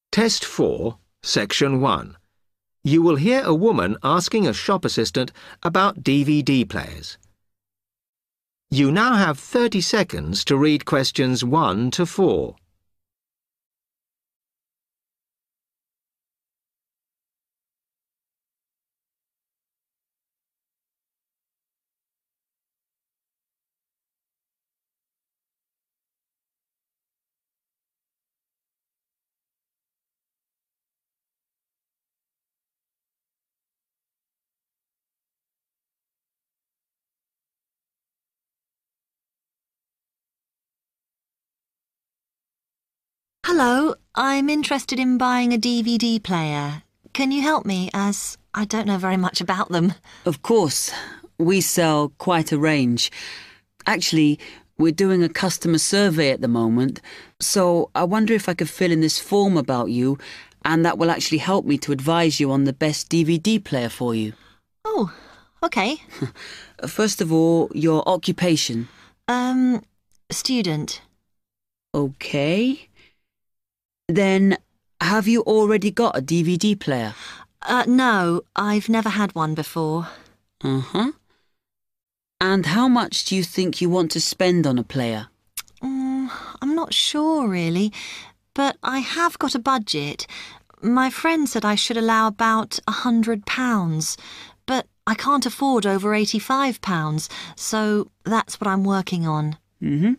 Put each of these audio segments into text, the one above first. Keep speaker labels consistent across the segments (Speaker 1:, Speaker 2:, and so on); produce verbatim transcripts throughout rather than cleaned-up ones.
Speaker 1: Test four, Section one. You will hear a woman asking a shop assistant about D V D players. You now have thirty seconds to read questions one to four.
Speaker 2: Hello, I'm interested in buying a D V D player. Can you help me, as I don't know very much about them?
Speaker 3: Of course. We sell quite a range. Actually, we're doing a customer survey at the moment, so I wonder if I could fill in this form about you, and that will actually help me to advise you on the best D V D player for you.
Speaker 2: Oh, OK.
Speaker 3: First of all, your occupation.
Speaker 2: Um, student.
Speaker 3: OK. Then, have you already got a D V D player?
Speaker 2: Uh, no, I've never had one before.
Speaker 3: Uh-huh. And how much do you think you want to spend on a player?
Speaker 2: Mm, I'm not sure, really, but I have got a budget. My friend said I should allow about a hundred pounds, but I can't afford over eighty-five pounds, so that's what I'm working on.
Speaker 3: Mm-hmm.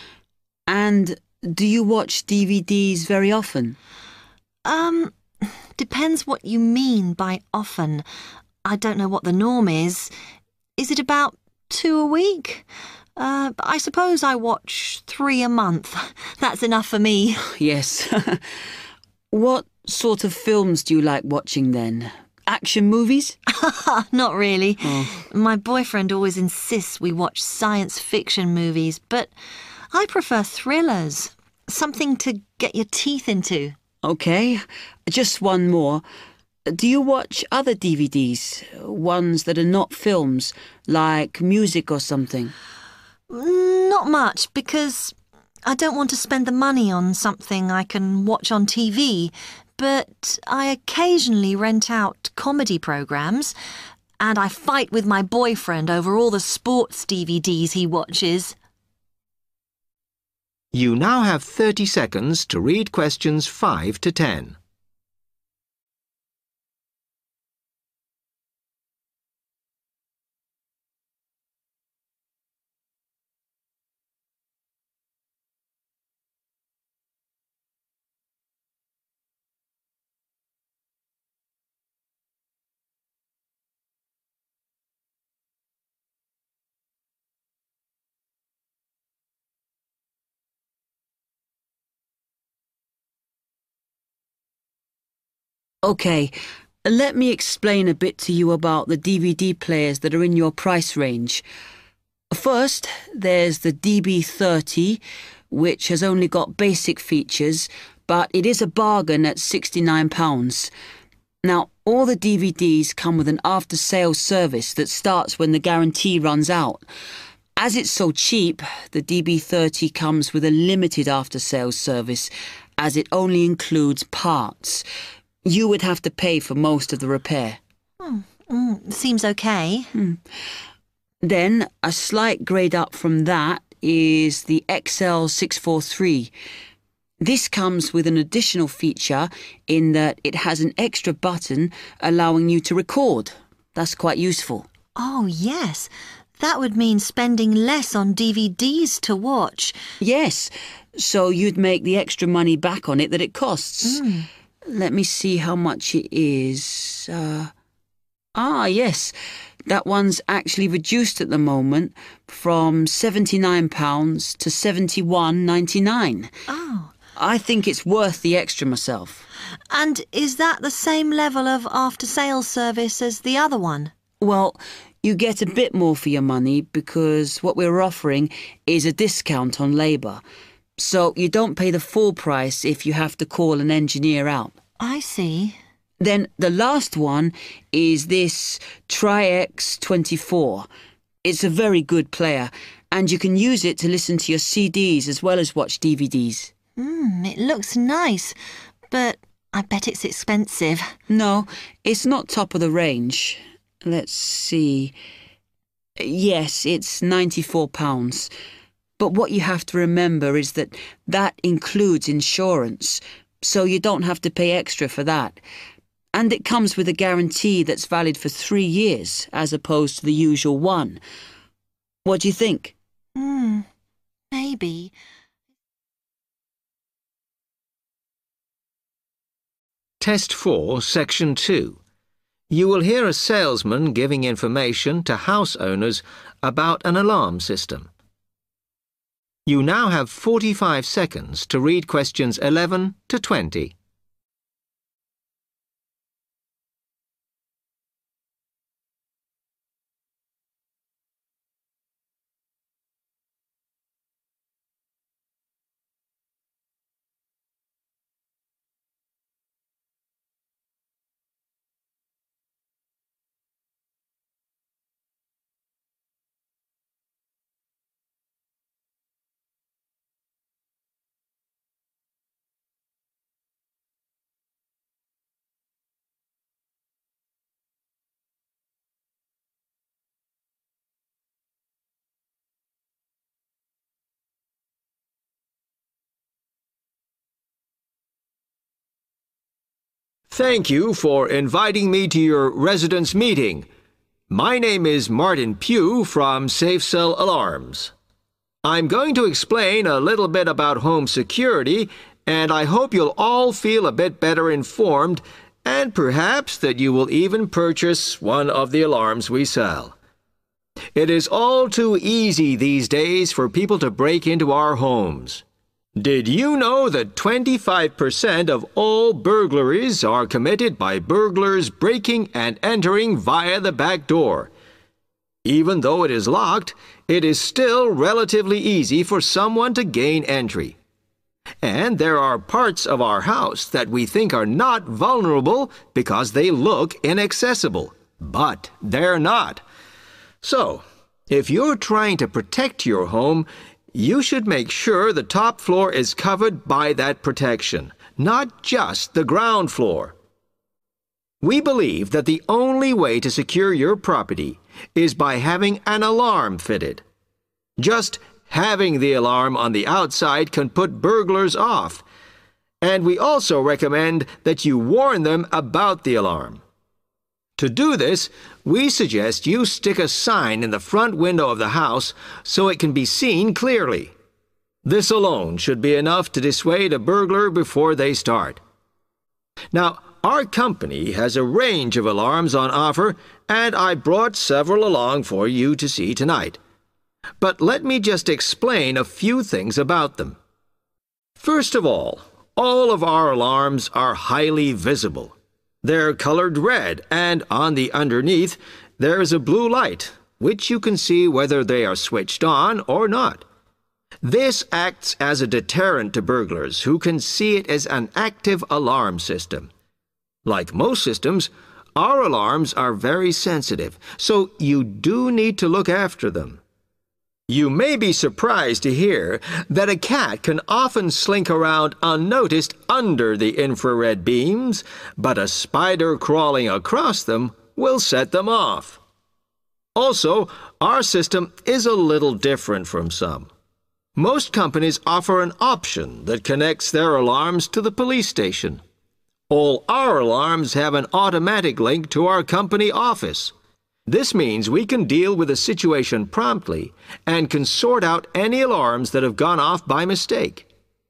Speaker 3: And do you watch D V Ds very often?
Speaker 2: Um, depends what you mean by often. I don't know what the norm is. Is it about two a week? Uh, I suppose I watch three a month. That's enough for me.
Speaker 3: Yes. What sort of films do you like watching then? Action movies?
Speaker 2: Not really.
Speaker 3: Oh.
Speaker 2: My boyfriend always insists we watch science fiction movies, but I prefer thrillers. Something to get your teeth into.
Speaker 3: OK. Just one more. Do you watch other D V Ds? Ones that are not films, like music or something?
Speaker 2: Not much, because I don't want to spend the money on something I can watch on T V, but I occasionally rent out comedy programmes, and I fight with my boyfriend over all the sports D V Ds he watches.
Speaker 1: You now have thirty seconds to read questions five to ten.
Speaker 3: OK, let me explain a bit to you about the D V D players that are in your price range. First, there's the D B thirty, which has only got basic features, but it is a bargain at sixty-nine pounds. Now, all the D V Ds come with an after-sales service that starts when the guarantee runs out. As it's so cheap, the D B thirty comes with a limited after-sales service, as it only includes parts. You would have to pay for most of the repair.
Speaker 2: Mm, mm, seems okay.
Speaker 3: Hmm. Then, a slight grade up from that is the X L six forty-three. This comes with an additional feature in that it has an extra button allowing you to record. That's quite useful.
Speaker 2: Oh, yes. That would mean spending less on D V Ds to watch.
Speaker 3: Yes, so you'd make the extra money back on it that it costs.
Speaker 2: Mm.
Speaker 3: Let me see how much it is. Uh, ah, yes. That one's actually reduced at the moment from seventy-nine pounds to seventy-one ninety-nine.
Speaker 2: Oh.
Speaker 3: I think it's worth the extra myself.
Speaker 2: And is that the same level of after-sales service as the other one?
Speaker 3: Well, you get a bit more for your money because what we're offering is a discount on labour. So you don't pay the full price if you have to call an engineer out.
Speaker 2: I see.
Speaker 3: Then the last one is this Tri-X twenty-four. It's a very good player, and you can use it to listen to your C Ds as well as watch D V Ds.
Speaker 2: Mm, it looks nice, but I bet it's expensive.
Speaker 3: No, it's not top of the range. Let's see. Yes, it's ninety-four pounds. But what you have to remember is that that includes insurance, so you don't have to pay extra for that. And it comes with a guarantee that's valid for three years, as opposed to the usual one. What do you think?
Speaker 2: Hmm, maybe.
Speaker 1: Test four, Section two. You will hear a salesman giving information to house owners about an alarm system. You now have forty-five seconds to read questions eleven to twenty. Thank you for inviting me to your residence meeting. My name is Martin Pugh from SafeCell Alarms. I'm going to explain a little bit about home security, and I hope you'll all feel a bit better informed, and perhaps that you will even purchase one of the alarms we sell. It is all too easy these days for people to break into our homes. Did you know that twenty-five percent of all burglaries are committed by burglars breaking and entering via the back door? Even though it is locked, it is still relatively easy for someone to gain entry. And there are parts of our house that we think are not vulnerable because they look inaccessible. But they're not. So, if you're trying to protect your home, you should make sure the top floor is covered by that protection, not just the ground floor. We believe that the only way to secure your property is by having an alarm fitted. Just having the alarm on the outside can put burglars off, and we also recommend that you warn them about the alarm. To do this, we suggest you stick a sign in the front window of the house so it can be seen clearly. This alone should be enough to dissuade a burglar before they start. Now, our company has a range of alarms on offer, and I brought several along for you to see tonight. But let me just explain a few things about them. First of all, all of our alarms are highly visible. They're colored red, and on the underneath, there's a blue light, which you can see whether they are switched on or not. This acts as a deterrent to burglars who can see it as an active alarm system. Like most systems, our alarms are very sensitive, so you do need to look after them. You may be surprised to hear that a cat can often slink around unnoticed under the infrared beams, but a spider crawling across them will set them off. Also, our system is a little different from some. Most companies offer an option that connects their alarms to the police station. All our alarms have an automatic link to our company office. This means we can deal with a situation promptly and can sort out any alarms that have gone off by mistake.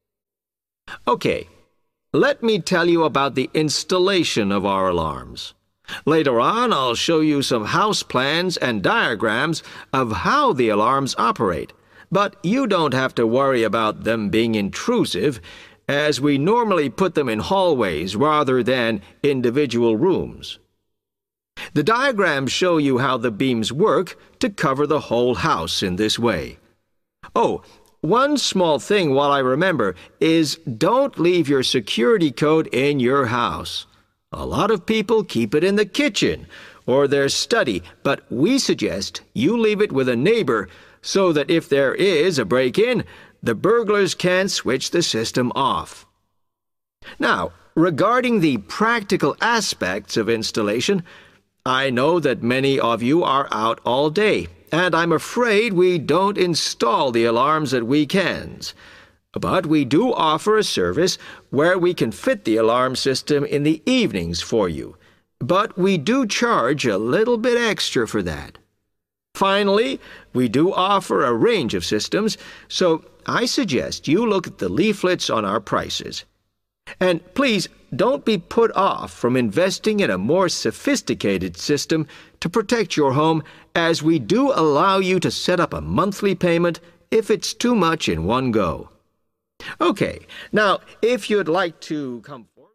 Speaker 1: Okay, let me tell you about the installation of our alarms. Later on, I'll show you some house plans and diagrams of how the alarms operate, but you don't have to worry about them being intrusive, as we normally put them in hallways rather than individual rooms. The diagrams show you how the beams work to cover the whole house in this way. Oh, one small thing while I remember is don't leave your security code in your house. A lot of people keep it in the kitchen or their study, but we suggest you leave it with a neighbor so that if there is a break-in, the burglars can switch the system off. Now, regarding the practical aspects of installation, I know that many of you are out all day, and I'm afraid we don't install the alarms at weekends. But we do offer a service where we can fit the alarm system in the evenings for you. But we do charge a little bit extra for that. Finally, we do offer a range of systems, so I suggest you look at the leaflets on our prices. And please don't be put off from investing in a more sophisticated system to protect your home, as we do allow you to set up a monthly payment if it's too much in one go. Okay, now if you'd like to come forward.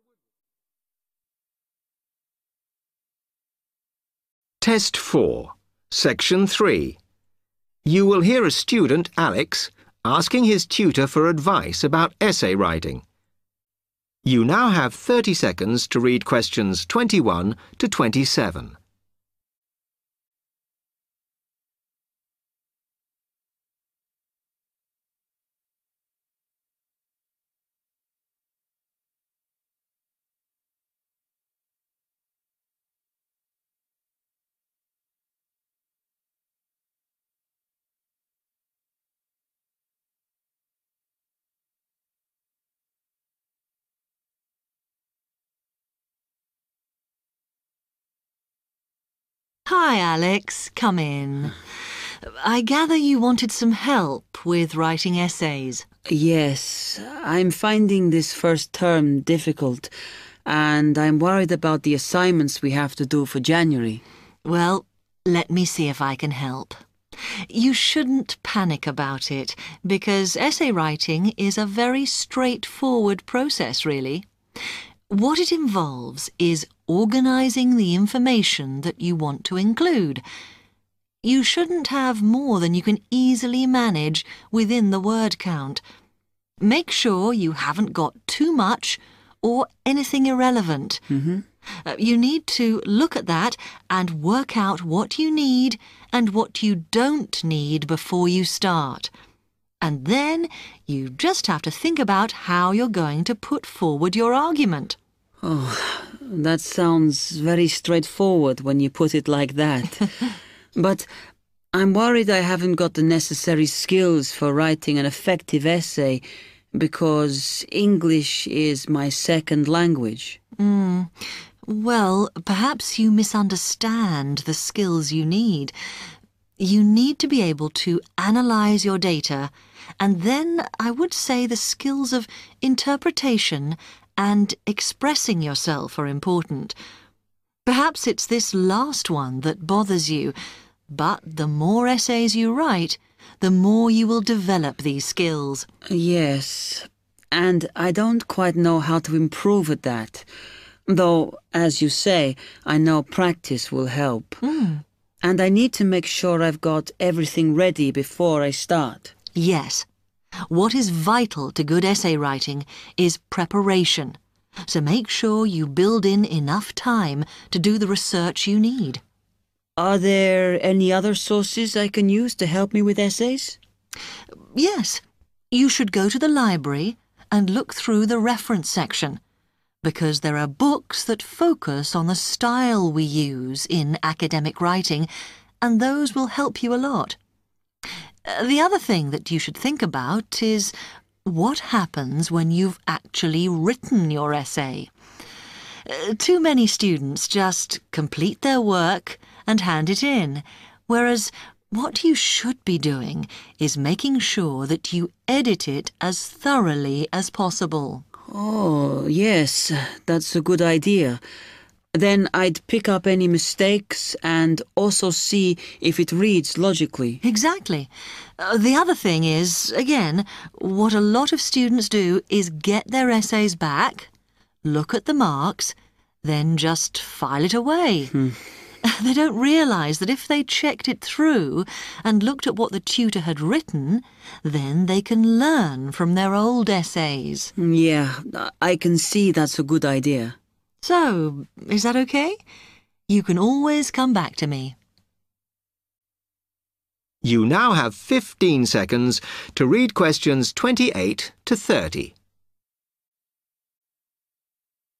Speaker 1: Test four, Section three. You will hear a student, Alex, asking his tutor for advice about essay writing. You now have thirty seconds to read questions twenty-one to twenty-seven.
Speaker 2: Hi, Alex. Come in. I gather you wanted some help with writing essays.
Speaker 3: Yes, I'm finding this first term difficult, and I'm worried about the assignments we have to do for January.
Speaker 2: Well, let me see if I can help. You shouldn't panic about it, because essay writing is a very straightforward process, really. What it involves is organising the information that you want to include. You shouldn't have more than you can easily manage within the word count. Make sure you haven't got too much or anything irrelevant.
Speaker 3: Mm-hmm.
Speaker 2: Uh, you need to look at that and work out what you need and what you don't need before you start. And then you just have to think about how you're going to put forward your argument.
Speaker 3: Oh, that sounds very straightforward when you put it like that. But I'm worried I haven't got the necessary skills for writing an effective essay because English is my second language.
Speaker 2: Mm. Well, perhaps you misunderstand the skills you need. You need to be able to analyse your data, and then I would say the skills of interpretation and expressing yourself are important. Perhaps it's this last one that bothers you, but the more essays you write, the more you will develop these skills.
Speaker 3: Yes, and I don't quite know how to improve at that. Though, as you say, I know practice will help.
Speaker 2: Mm.
Speaker 3: And I need to make sure I've got everything ready before I start.
Speaker 2: Yes. What is vital to good essay writing is preparation. So make sure you build in enough time to do the research you need.
Speaker 3: Are there any other sources I can use to help me with essays?
Speaker 2: Yes. You should go to the library and look through the reference section, because there are books that focus on the style we use in academic writing, and those will help you a lot. The other thing that you should think about is what happens when you've actually written your essay. Too many students just complete their work and hand it in, whereas what you should be doing is making sure that you edit it as thoroughly as possible.
Speaker 3: Oh, yes, that's a good idea. Then I'd pick up any mistakes and also see if it reads logically.
Speaker 2: Exactly. Uh, the other thing is, again, what a lot of students do is get their essays back, look at the marks, then just file it away.
Speaker 3: Hmm.
Speaker 2: They don't realise that if they checked it through and looked at what the tutor had written, then they can learn from their old essays.
Speaker 3: Yeah, I can see that's a good idea.
Speaker 2: So, is that okay? You can always come back to me.
Speaker 1: You now have fifteen seconds to read questions twenty-eight to thirty.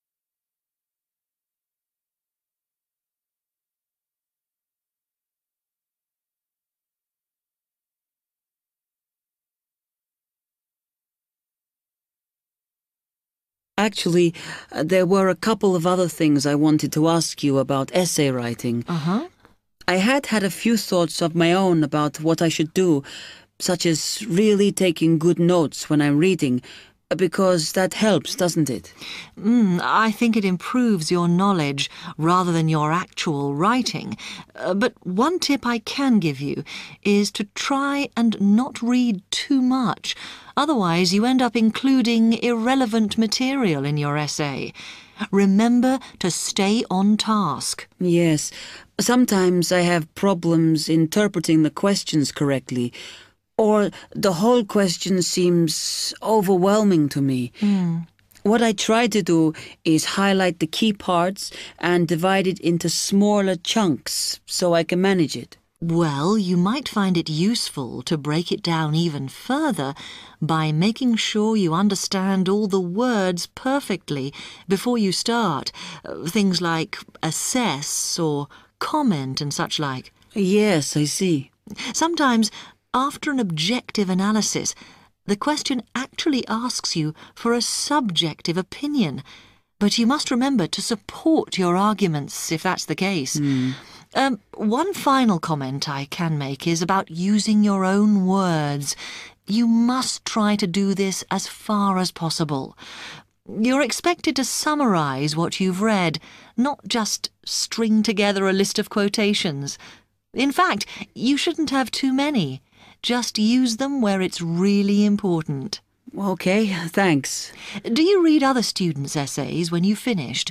Speaker 3: actually, uh, there were a couple of other things I wanted to ask you about essay writing.
Speaker 2: Uh-huh.
Speaker 3: I had had a few thoughts of my own about what I should do, such as really taking good notes when I'm reading, because that helps, doesn't it?
Speaker 2: Mm, I think it improves your knowledge rather than your actual writing. Uh, but one tip I can give you is to try and not read too much. Otherwise, you end up including irrelevant material in your essay. Remember to stay on task.
Speaker 3: Yes. Sometimes I have problems interpreting the questions correctly, or the whole question seems overwhelming to me.
Speaker 2: Mm.
Speaker 3: What I try to do is highlight the key parts and divide it into smaller chunks so I can manage it.
Speaker 2: Well, you might find it useful to break it down even further by making sure you understand all the words perfectly before you start. Uh, things like assess or comment and such like.
Speaker 3: Yes, I see.
Speaker 2: Sometimes, after an objective analysis, the question actually asks you for a subjective opinion. But you must remember to support your arguments if that's the case.
Speaker 3: Mm.
Speaker 2: Um, one final comment I can make is about using your own words. You must try to do this as far as possible. You're expected to summarise what you've read, not just string together a list of quotations. In fact, you shouldn't have too many. Just use them where it's really important.
Speaker 3: Okay, thanks.
Speaker 2: Do you read other students' essays when you've finished?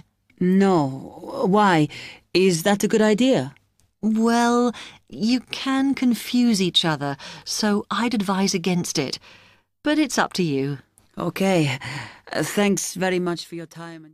Speaker 3: No. Why? Is that a good idea?
Speaker 2: Well, you can confuse each other, so I'd advise against it. But it's up to you.
Speaker 3: Okay. Uh, thanks very much for your time.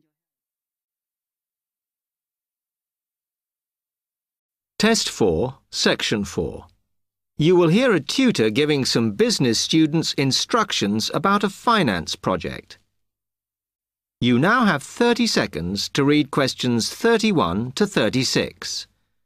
Speaker 1: Test four, Section four. You will hear a tutor giving some business students instructions about a finance project. You now have thirty seconds to read questions thirty-one to thirty-six.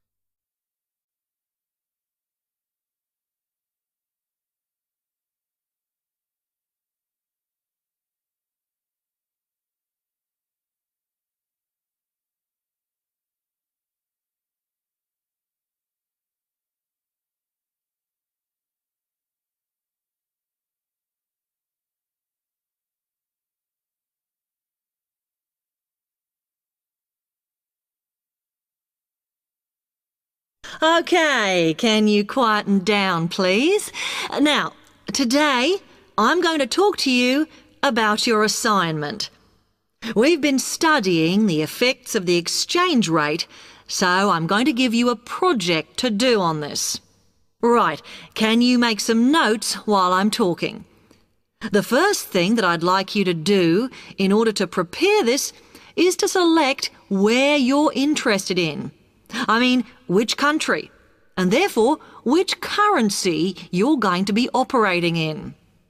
Speaker 2: OK, can you quieten down, please? Now, today I'm going to talk to you about your assignment. We've been studying the effects of the exchange rate, so I'm going to give you a project to do on this. Right, can you make some notes while I'm talking? The first thing that I'd like you to do in order to prepare this is to select where you're interested in. I mean, which country, and therefore which currency you're going to be operating in.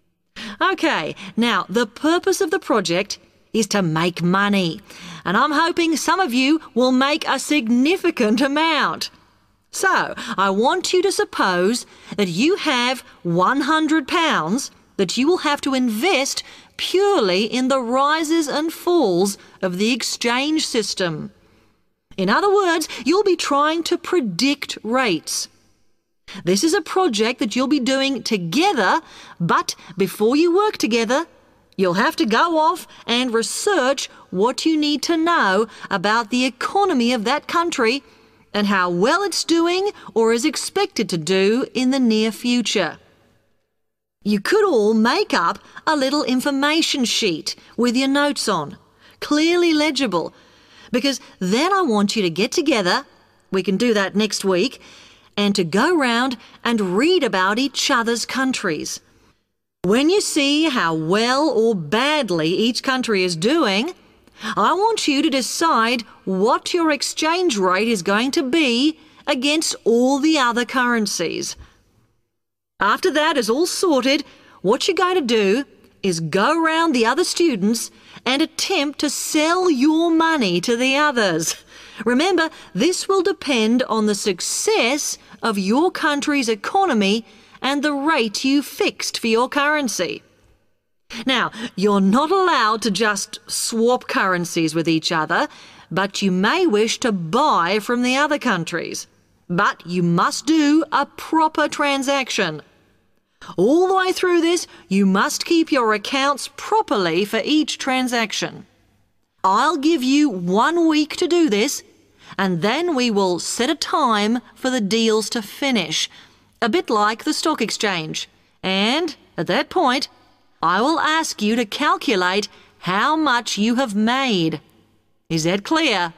Speaker 2: OK, now the purpose of the project is to make money, and I'm hoping some of you will make a significant amount. So, I want you to suppose that you have one hundred pounds that you will have to invest purely in the rises and falls of the exchange system. In other words, you'll be trying to predict rates. This is a project that you'll be doing together, but before you work together, you'll have to go off and research what you need to know about the economy of that country and how well it's doing or is expected to do in the near future. You could all make up a little information sheet with your notes on, clearly legible, because then I want you to get together, we can do that next week, and to go round and read about each other's countries. When you see how well or badly each country is doing, I want you to decide what your exchange rate is going to be against all the other currencies. After that is all sorted, what you're going to do is go round the other students and attempt to sell your money to the others. Remember, this will depend on the success of your country's economy and the rate you fixed for your currency. Now, you're not allowed to just swap currencies with each other, but you may wish to buy from the other countries. But you must do a proper transaction. All the way through this, you must keep your accounts properly for each transaction. I'll give you one week to do this, and then we will set a time for the deals to finish, a bit like the stock exchange. And at that point, I will ask you to calculate how much you have made. Is that clear?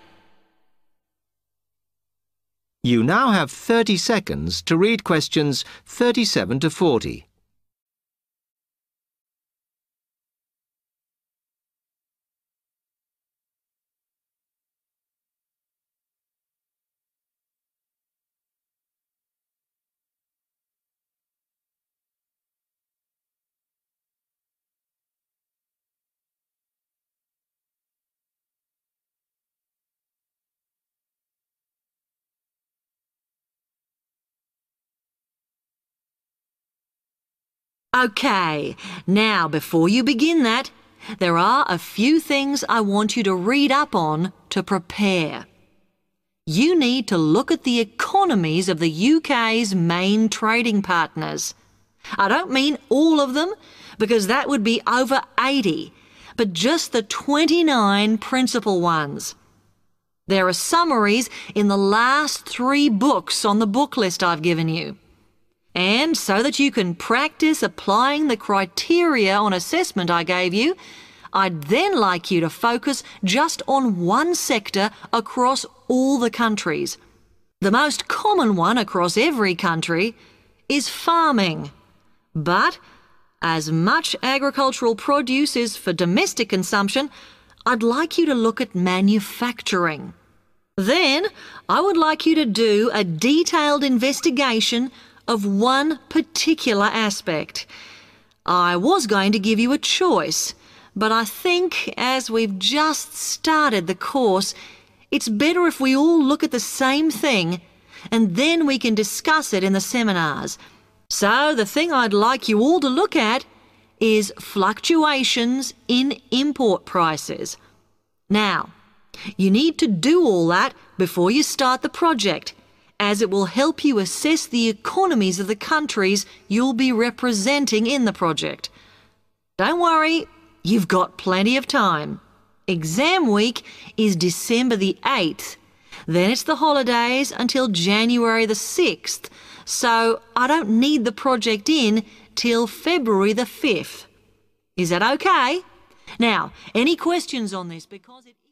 Speaker 1: You now have thirty seconds to read questions thirty-seven to forty.
Speaker 2: OK, now before you begin that, there are a few things I want you to read up on to prepare. You need to look at the economies of the U K's main trading partners. I don't mean all of them, because that would be over eighty, but just the twenty-nine principal ones. There are summaries in the last three books on the book list I've given you. And so that you can practice applying the criteria on assessment I gave you, I'd then like you to focus just on one sector across all the countries. The most common one across every country is farming. But as much agricultural produce is for domestic consumption, I'd like you to look at manufacturing. Then I would like you to do a detailed investigation of one particular aspect. I was going to give you a choice, but I think as we've just started the course, it's better if we all look at the same thing and then we can discuss it in the seminars. So the thing I'd like you all to look at is fluctuations in import prices. Now, you need to do all that before you start the project, as it will help you assess the economies of the countries you'll be representing in the project. Don't worry, you've got plenty of time. Exam week is December the eighth. Then it's the holidays until January the sixth, so I don't need the project in till February the fifth. Is that okay? Now, any questions on this? Because it